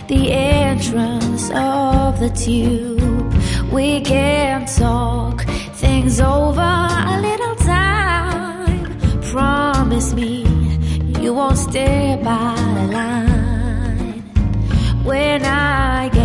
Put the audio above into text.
the entrance of the tube. We can talk things over a little time. Promise me you won't stay by the line when I get